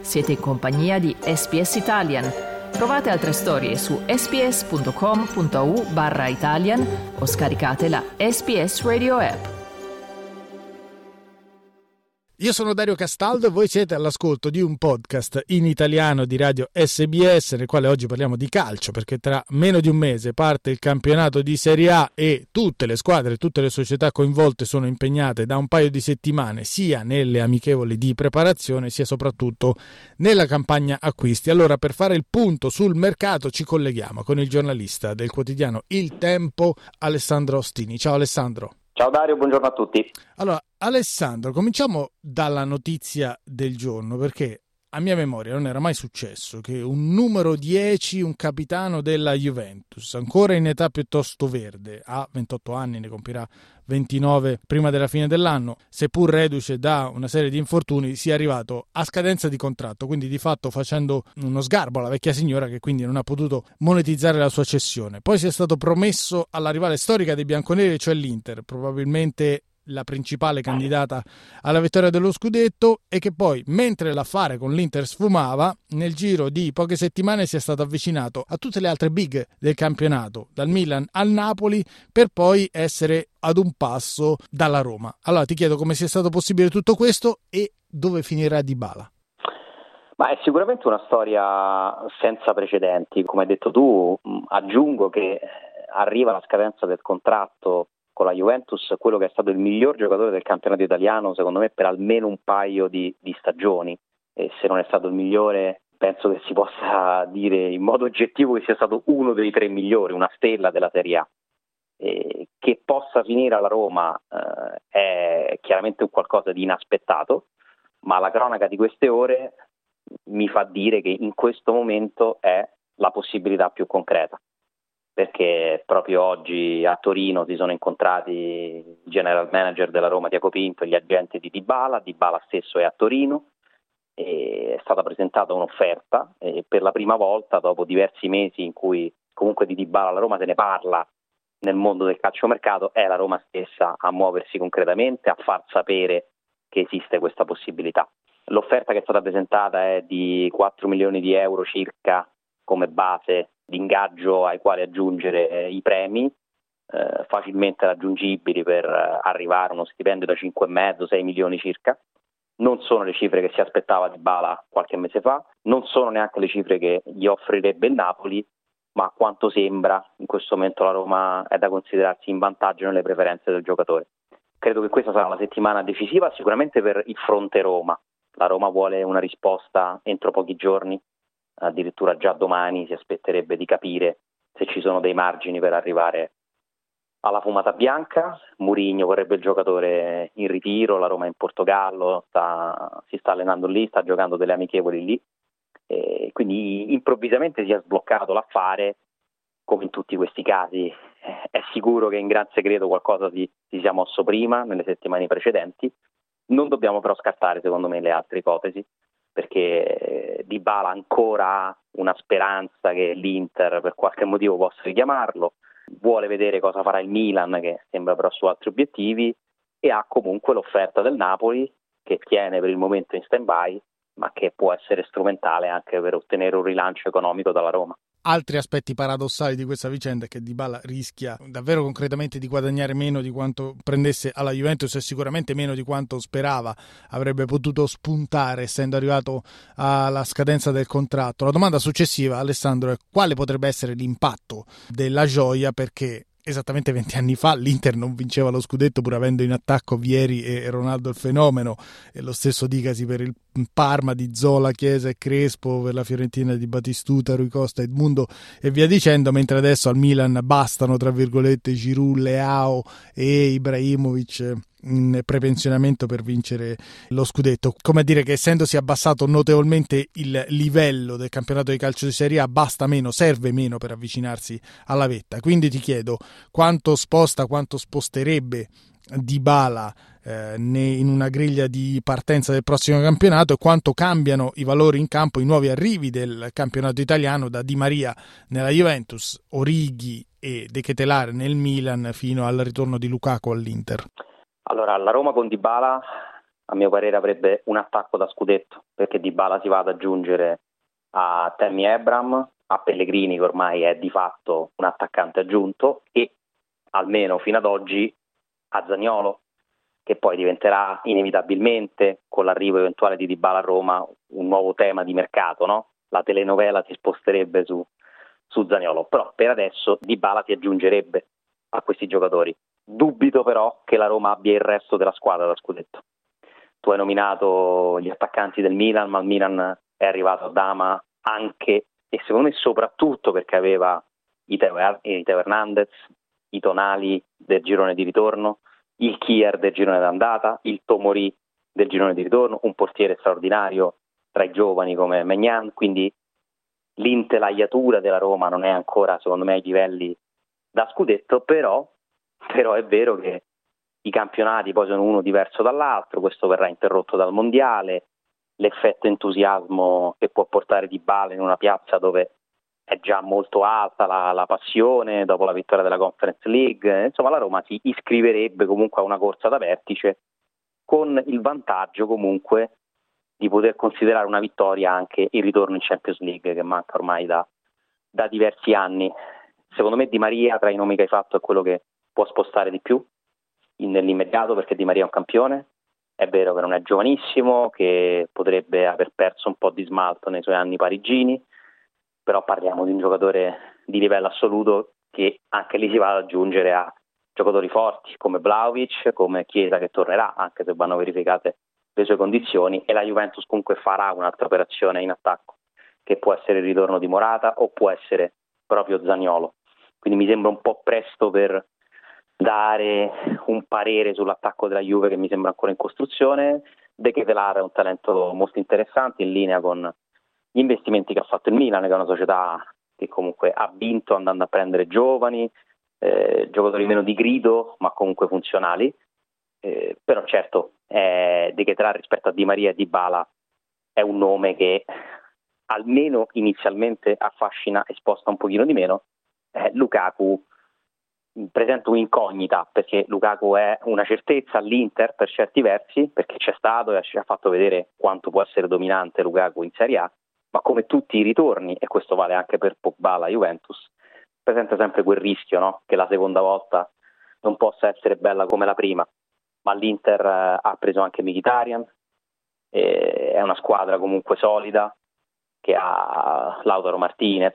Siete in compagnia di SBS Italian. Trovate altre storie su sbs.com.au/Italian o scaricate la SBS Radio app. Io sono Dario Castaldo e voi siete all'ascolto di un podcast in italiano di Radio SBS, nel quale oggi parliamo di calcio, perché tra meno di un mese parte il campionato di Serie A e tutte le squadre, tutte le società coinvolte sono impegnate da un paio di settimane sia nelle amichevoli di preparazione sia soprattutto nella campagna acquisti. Allora, per fare il punto sul mercato ci colleghiamo con il giornalista del quotidiano Il Tempo, Alessandro Ostini. Ciao Alessandro. Ciao Dario, buongiorno a tutti. Allora, Alessandro, cominciamo dalla notizia del giorno, perché a mia memoria non era mai successo che un numero 10, un capitano della Juventus, ancora in età piuttosto verde, ha 28 anni, ne compirà 29 prima della fine dell'anno, seppur reduce da una serie di infortuni, sia arrivato a scadenza di contratto, quindi di fatto facendo uno sgarbo alla vecchia signora che quindi non ha potuto monetizzare la sua cessione. Poi sia stato promesso alla rivale storica dei bianconeri, cioè l'Inter, probabilmente la principale candidata alla vittoria dello scudetto, e che poi, mentre l'affare con l'Inter sfumava, nel giro di poche settimane si è stato avvicinato a tutte le altre big del campionato, dal Milan al Napoli, per poi essere ad un passo dalla Roma. Allora ti chiedo come sia stato possibile tutto questo e dove finirà Dybala. Ma è sicuramente una storia senza precedenti, come hai detto tu. Aggiungo che arriva la scadenza del contratto con la Juventus, quello che è stato il miglior giocatore del campionato italiano, secondo me, per almeno un paio di stagioni, e se non è stato il migliore, penso che si possa dire in modo oggettivo che sia stato uno dei tre migliori, una stella della Serie A. Che possa finire alla Roma è chiaramente un qualcosa di inaspettato, ma la cronaca di queste ore mi fa dire che in questo momento è la possibilità più concreta, perché proprio oggi a Torino si sono incontrati il general manager della Roma Tiago Pinto e gli agenti di Dybala stesso è a Torino, e è stata presentata un'offerta, e per la prima volta dopo diversi mesi in cui comunque di Dybala la Roma se ne parla nel mondo del calciomercato, è la Roma stessa a muoversi concretamente, a far sapere che esiste questa possibilità. L'offerta che è stata presentata è di 4 milioni di euro circa come base di ingaggio ai quali aggiungere i premi, facilmente raggiungibili per arrivare a uno stipendio da 5,5-6 milioni circa. Non sono le cifre che si aspettava Dybala qualche mese fa, non sono neanche le cifre che gli offrirebbe il Napoli, ma a quanto sembra in questo momento la Roma è da considerarsi in vantaggio nelle preferenze del giocatore. Credo che questa sarà la settimana decisiva sicuramente per il fronte Roma. La Roma vuole una risposta entro pochi giorni, addirittura già domani si aspetterebbe di capire se ci sono dei margini per arrivare alla fumata bianca. Mourinho vorrebbe il giocatore in ritiro, la Roma è in Portogallo, si sta allenando lì, sta giocando delle amichevoli lì, e quindi improvvisamente si è sbloccato l'affare. Come in tutti questi casi è sicuro che in gran segreto qualcosa si sia mosso prima, nelle settimane precedenti. Non dobbiamo però scartare, secondo me, le altre ipotesi, perché Dybala ancora ha una speranza che l'Inter per qualche motivo possa richiamarlo, vuole vedere cosa farà il Milan, che sembra però su altri obiettivi, e ha comunque l'offerta del Napoli che tiene per il momento in stand-by, ma che può essere strumentale anche per ottenere un rilancio economico dalla Roma. Altri aspetti paradossali di questa vicenda è che Dybala rischia davvero concretamente di guadagnare meno di quanto prendesse alla Juventus e sicuramente meno di quanto sperava avrebbe potuto spuntare essendo arrivato alla scadenza del contratto. La domanda successiva, Alessandro, è quale potrebbe essere l'impatto della gioia, perché esattamente 20 anni fa l'Inter non vinceva lo scudetto pur avendo in attacco Vieri e Ronaldo il fenomeno, e lo stesso dicasi per il Parma di Zola, Chiesa e Crespo, per la Fiorentina di Batistuta, Rui Costa, Edmundo e via dicendo, mentre adesso al Milan bastano tra virgolette Giroud, Leao e Ibrahimovic in prepensionamento per vincere lo scudetto. Come a dire che essendosi abbassato notevolmente il livello del campionato di calcio di Serie A, basta meno, serve meno per avvicinarsi alla vetta. Quindi ti chiedo quanto sposterebbe Dybala in una griglia di partenza del prossimo campionato, e quanto cambiano i valori in campo, i nuovi arrivi del campionato italiano, da Di Maria nella Juventus, Origi e De Ketelaere nel Milan, fino al ritorno di Lukaku all'Inter. Allora, la Roma con Dybala a mio parere avrebbe un attacco da scudetto, perché Dybala si va ad aggiungere a Tammy Abraham, a Pellegrini che ormai è di fatto un attaccante aggiunto, e almeno fino ad oggi a Zaniolo, che poi diventerà inevitabilmente, con l'arrivo eventuale di Dybala a Roma, un nuovo tema di mercato, no? La telenovela si sposterebbe su Zaniolo, però per adesso Dybala si aggiungerebbe a questi giocatori. Dubito però che la Roma abbia il resto della squadra da scudetto. Tu hai nominato gli attaccanti del Milan, ma il Milan è arrivato a Dama anche e secondo me soprattutto perché aveva i Teo Hernandez, i Tonali del girone di ritorno, il Kier del girone d'andata, il Tomori del girone di ritorno, un portiere straordinario tra i giovani come Maignan, quindi l'intelaiatura della Roma non è ancora secondo me ai livelli da scudetto, però è vero che i campionati poi sono uno diverso dall'altro, questo verrà interrotto dal mondiale, l'effetto entusiasmo che può portare Dybala in una piazza dove è già molto alta la passione dopo la vittoria della Conference League, insomma la Roma si iscriverebbe comunque a una corsa da vertice con il vantaggio comunque di poter considerare una vittoria anche il ritorno in Champions League che manca ormai da diversi anni. Secondo me Di Maria tra i nomi che hai fatto è quello che può spostare di più nell'immediato, perché Di Maria è un campione, è vero che non è giovanissimo, che potrebbe aver perso un po' di smalto nei suoi anni parigini, però parliamo di un giocatore di livello assoluto che anche lì si va ad aggiungere a giocatori forti come Vlahovic, come Chiesa che tornerà, anche se vanno verificate le sue condizioni, e la Juventus comunque farà un'altra operazione in attacco, che può essere il ritorno di Morata o può essere proprio Zaniolo. Quindi mi sembra un po' presto per dare un parere sull'attacco della Juve, che mi sembra ancora in costruzione. De Ketelaere è un talento molto interessante, in linea con gli investimenti che ha fatto il Milan, che è una società che comunque ha vinto andando a prendere giovani, giocatori meno di grido ma comunque funzionali, però certo De Ketelaere rispetto a Di Maria e Dybala è un nome che almeno inizialmente affascina e sposta un pochino di meno. Lukaku presenta un'incognita, perché Lukaku è una certezza all'Inter per certi versi, perché c'è stato e ci ha fatto vedere quanto può essere dominante Lukaku in Serie A, ma come tutti i ritorni, e questo vale anche per Pogba alla Juventus, presenta sempre quel rischio, no? Che la seconda volta non possa essere bella come la prima. Ma l'Inter ha preso anche Mkhitaryan, è una squadra comunque solida, che ha Lautaro Martinez,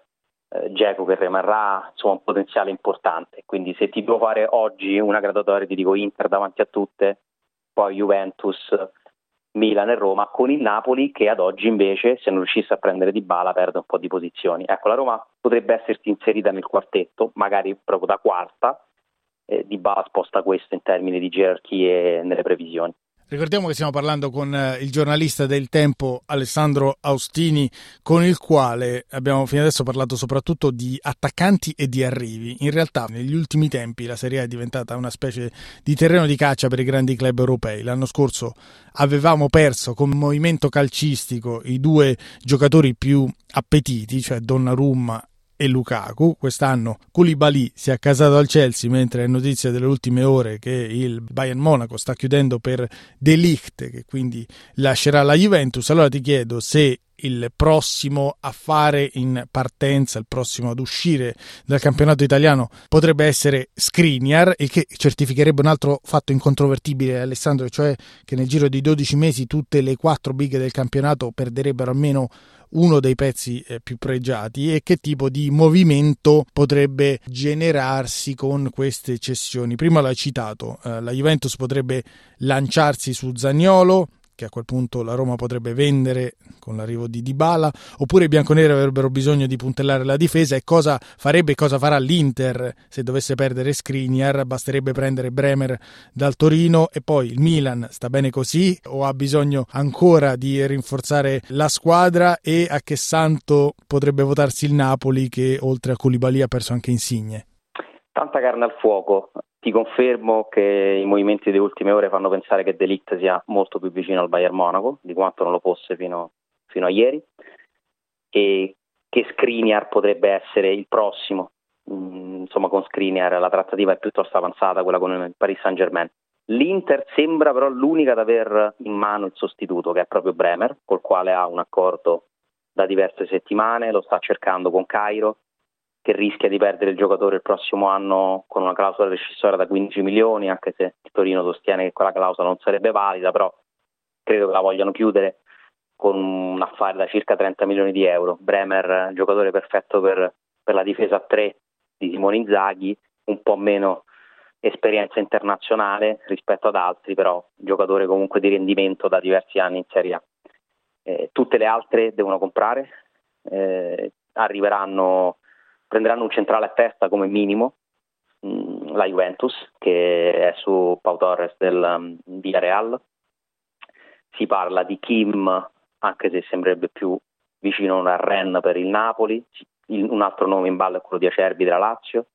Dzeko che rimarrà, insomma un potenziale importante. Quindi se ti devo fare oggi una graduatoria ti dico Inter davanti a tutte, poi Juventus, Milan e Roma, con il Napoli che ad oggi invece, se non riuscisse a prendere Dybala, perde un po' di posizioni. Ecco, la Roma potrebbe essersi inserita nel quartetto, magari proprio da quarta. Dybala sposta questo in termini di gerarchie nelle previsioni. Ricordiamo che stiamo parlando con il giornalista del Tempo Alessandro Austini, con il quale abbiamo fino adesso parlato soprattutto di attaccanti e di arrivi. In realtà negli ultimi tempi la Serie A è diventata una specie di terreno di caccia per i grandi club europei. L'anno scorso avevamo perso con movimento calcistico i due giocatori più appetiti, cioè Donnarumma e Lukaku. Quest'anno Koulibaly si è accasato al Chelsea, mentre è notizia delle ultime ore che il Bayern Monaco sta chiudendo per De Ligt, che quindi lascerà la Juventus. Allora ti chiedo se il prossimo a fare in partenza, il prossimo ad uscire dal campionato italiano potrebbe essere Skriniar, il che certificherebbe un altro fatto incontrovertibile, Alessandro, cioè che nel giro di 12 mesi tutte le 4 big del campionato perderebbero almeno uno dei pezzi più pregiati, e che tipo di movimento potrebbe generarsi con queste cessioni. Prima l'hai citato, la Juventus potrebbe lanciarsi su Zaniolo, che a quel punto la Roma potrebbe vendere con l'arrivo di Dybala, oppure i bianconeri avrebbero bisogno di puntellare la difesa. E cosa farebbe e cosa farà l'Inter se dovesse perdere Skriniar? Basterebbe prendere Bremer dal Torino. E poi il Milan sta bene così o ha bisogno ancora di rinforzare la squadra? E a che santo potrebbe votarsi il Napoli, che oltre a Koulibaly ha perso anche Insigne? Tanta carne al fuoco. Ti confermo che i movimenti delle ultime ore fanno pensare che De Ligt sia molto più vicino al Bayern Monaco di quanto non lo fosse fino a ieri, e che Skriniar potrebbe essere il prossimo. Insomma, con Skriniar la trattativa è piuttosto avanzata, quella con il Paris Saint-Germain. L'Inter sembra però l'unica ad aver in mano il sostituto, che è proprio Bremer, col quale ha un accordo da diverse settimane, lo sta cercando con Cairo, che rischia di perdere il giocatore il prossimo anno con una clausola rescissoria da 15 milioni, anche se il Torino sostiene che quella clausola non sarebbe valida, però credo che la vogliano chiudere con un affare da circa 30 milioni di euro. Bremer, giocatore perfetto per la difesa a 3 di Simone Inzaghi, un po' meno esperienza internazionale rispetto ad altri, però giocatore comunque di rendimento da diversi anni in Serie A. Tutte le altre devono comprare, prenderanno un centrale a testa come minimo, la Juventus, che è su Pau Torres del Villarreal. Si parla di Kim, anche se sembrerebbe più vicino a Rennes per il Napoli. Un altro nome in ballo è quello di Acerbi della Lazio.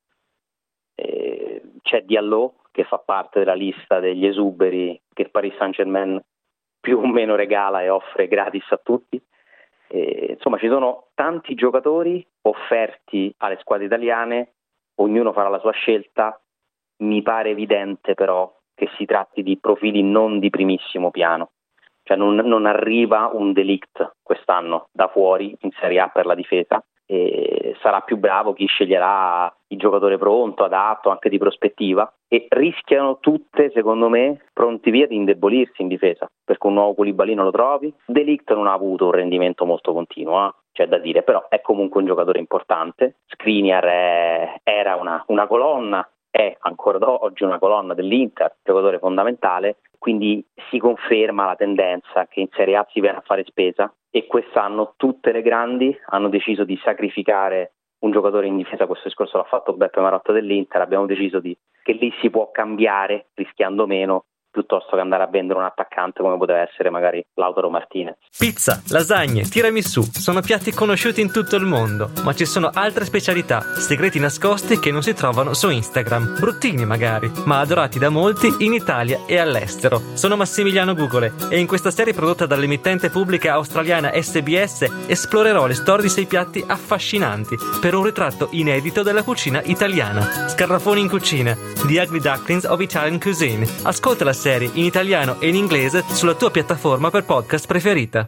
C'è Diallo, che fa parte della lista degli esuberi che il Paris Saint-Germain più o meno regala e offre gratis a tutti. Insomma, ci sono tanti giocatori offerti alle squadre italiane, ognuno farà la sua scelta. Mi pare evidente però che si tratti di profili non di primissimo piano, cioè non arriva un De Ligt quest'anno da fuori in Serie A per la difesa, e sarà più bravo chi sceglierà il giocatore pronto, adatto, anche di prospettiva, e rischiano tutte, secondo me, pronti via di indebolirsi in difesa, perché un nuovo Koulibaly non lo trovi. De Ligt non ha avuto un rendimento molto continuo, c'è da dire, però è comunque un giocatore importante. Skriniar era una colonna, è ancora oggi una colonna dell'Inter, giocatore fondamentale, quindi si conferma la tendenza che in Serie A si viene a fare spesa, e quest'anno tutte le grandi hanno deciso di sacrificare un giocatore in difesa. Questo discorso l'ha fatto Beppe Marotta dell'Inter. Abbiamo deciso che lì si può cambiare rischiando meno, piuttosto che andare a vendere un attaccante come poteva essere magari Lautaro Martinez. Pizza, lasagne, tiramisù sono piatti conosciuti in tutto il mondo, ma ci sono altre specialità, segreti nascosti che non si trovano su Instagram, bruttini magari, ma adorati da molti in Italia e all'estero. Sono Massimiliano Gugole e in questa serie prodotta dall'emittente pubblica australiana SBS esplorerò le storie di 6 piatti affascinanti per un ritratto inedito della cucina italiana. Scarafoni in cucina, The Ugly Ducklings of Italian Cuisine. Ascolta la serie in italiano e in inglese sulla tua piattaforma per podcast preferita.